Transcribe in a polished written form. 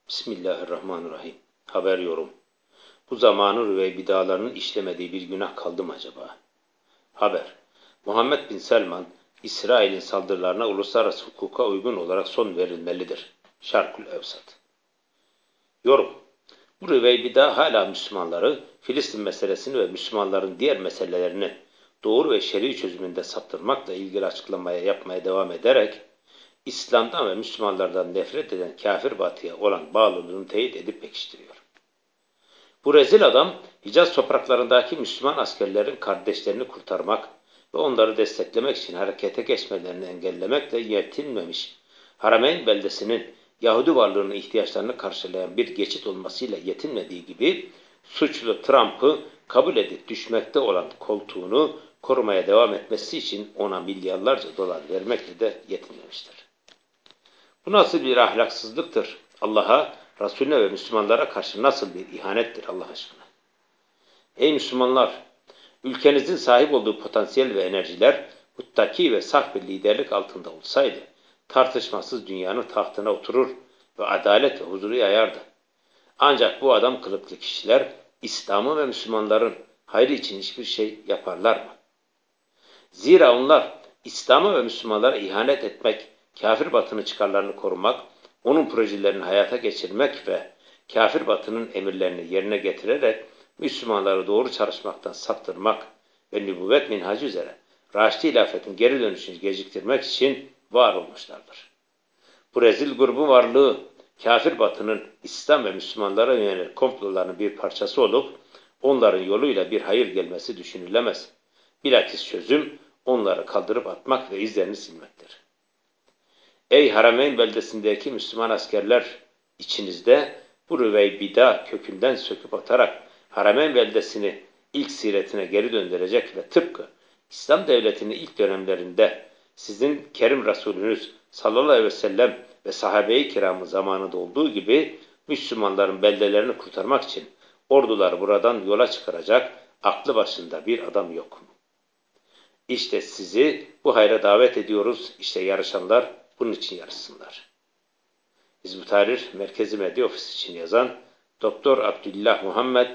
Bismillahirrahmanirrahim. Haber yorum. Bu zamanın ve bidalarının işlemediği bir günah kaldı mı acaba? Haber. Muhammed bin Selman, İsrail'in saldırılarına uluslararası hukuka uygun olarak son verilmelidir. Şarkül Evsat. Yorum. Bu rüveybida hala Müslümanları, Filistin meselesini ve Müslümanların diğer meselelerini doğru ve şer'i çözümünde saptırmakla ilgili yapmaya devam ederek, İslam'dan ve Müslümanlardan nefret eden kafir batıya olan bağlılığını teyit edip pekiştiriyor. Bu rezil adam, Hicaz topraklarındaki Müslüman askerlerin kardeşlerini kurtarmak ve onları desteklemek için harekete geçmelerini engellemekle yetinmemiş, Harameyn beldesinin Yahudi varlığının ihtiyaçlarını karşılayan bir geçit olmasıyla yetinmediği gibi, suçlu Trump'ı kabul edip düşmekte olan koltuğunu korumaya devam etmesi için ona milyarlarca dolar vermekle de yetinmemiştir. Bu nasıl bir ahlaksızlıktır? Allah'a, Resulüne ve Müslümanlara karşı nasıl bir ihanettir Allah aşkına? Ey Müslümanlar! Ülkenizin sahip olduğu potansiyel ve enerjiler muttaki ve saf bir liderlik altında olsaydı, tartışmasız dünyanın tahtına oturur ve adalet ve huzuru yayardı. Ancak bu adam kılıklı kişiler, İslam'ı ve Müslümanların hayrı için hiçbir şey yaparlar mı? Zira onlar, İslam'a ve Müslümanlara ihanet etmek, kafir batının çıkarlarını korumak, onun projelerini hayata geçirmek ve kafir batının emirlerini yerine getirerek Müslümanları doğru çalışmaktan saptırmak ve nübüvvet minhacı üzere Raşidi hilafetin geri dönüşünü geciktirmek için var olmuşlardır. Bu rezil grubun varlığı, kafir batının İslam ve Müslümanlara yönelik komplolarının bir parçası olup, onların yoluyla bir hayır gelmesi düşünülemez. Bilakis çözüm, onları kaldırıp atmak ve izlerini silmektir. Ey Harameyn beldesindeki Müslüman askerler, içinizde bu rüveybida kökünden söküp atarak Harameyn beldesini ilk siretine geri döndürecek ve tıpkı İslam devletinin ilk dönemlerinde sizin Kerim Resulünüz sallallahu aleyhi ve sellem ve sahabe-i kiramın zamanında olduğu gibi Müslümanların beldelerini kurtarmak için ordular buradan yola çıkaracak aklı başında bir adam yok mu? İşte sizi bu hayra davet ediyoruz. İşte yarışanlar bunun için yarışsınlar. Hizb-ut Tahrir Merkezi Medya Ofisi için yazan Doktor Abdullah Muhammed